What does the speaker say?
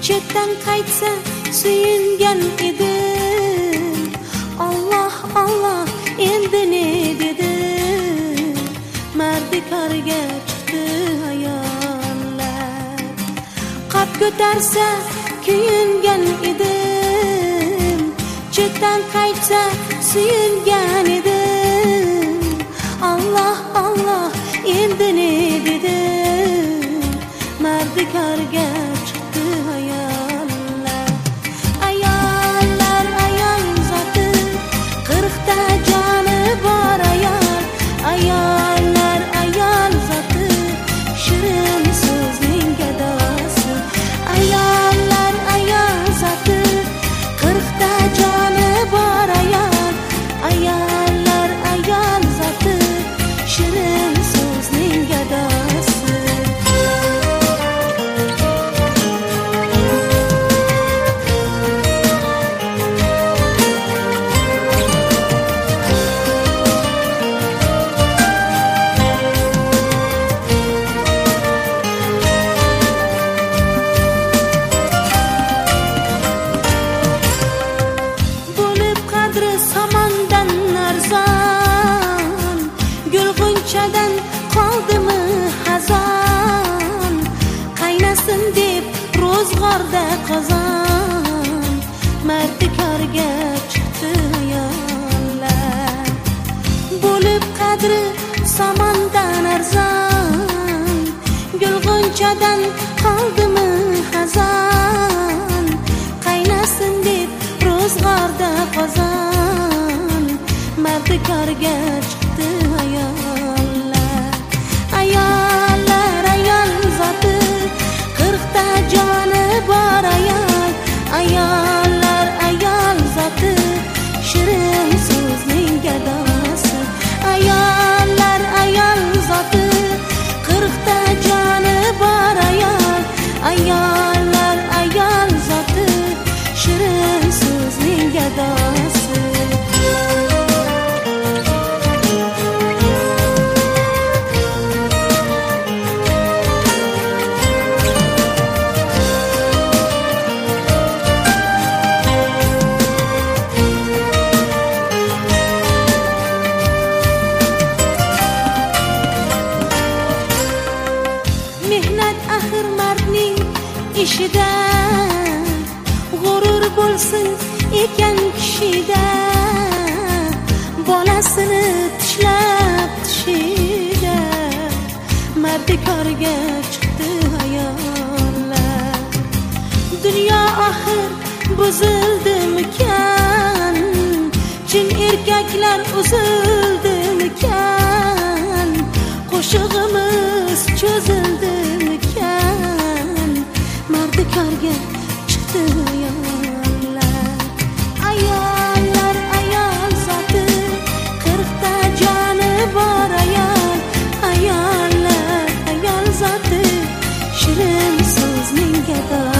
chetdan qaytsa suyungan edim. Allah Allah endi ne dedim, mardikorga chiqdi ayollar. Qop ko'tarsa kuyungan edim, chetdan qaytsa suyungan edim. Allah Allah endi ne dedim, mardikorga chiqdi ayollar. Ayollar ayol zoti, 40 ta joni bor ayol. Ayollar ayol zoti, shirin so'zning gadosi. Ayollar ayol zoti, 40 ta joni bor ayol. Ayollar ayol zoti, shirin so'zning gadosi. Bo'lib qadri samondan arzon, gul g'unchadan qoldimi xazon. Qaynasin deb ro'zg'orda qozon, mardikorga chiqdi ayollar. Bo'lib qadri samondan arzon, gul g'unchadan qoldimi xazon. Qaynasin deb ro'zg'orda qozon, mardikorga chiqdi ayollar. Ayollar ayol zoti, 40 ta joni bor ayol. Ayollar ayol zoti, shirin so'zning gadosi. Ayollar ayol zoti, 40 ta joni bor ayol. Ayollar ayol zoti, shirin so'zning gadosi. Mehnat axir mardning ishida, g'urur bo'lsin ekan kishida. Bolasini tishlab tishida, mardikorga chiqdi ayollar. Dunyo axir buzildimikan, chin erkaklar uzildimikan, qo'shig'imiz cho'zildimikan, mardikorga chiqdi ayollar. Ayollar ayol zoti, 40 ta joni bor ayol. Ayollar ayol zoti, shirin so'zning gadosi.